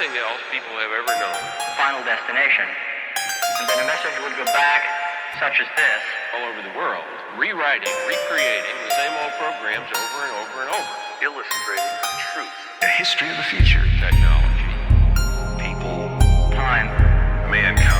nothing else people have ever known. Final destination. And then a message would go back, such as this. All over the world, rewriting, recreating the same old programs over and over and over. Illustrating the truth. A history of the future. Technology. People. Time. Mankind.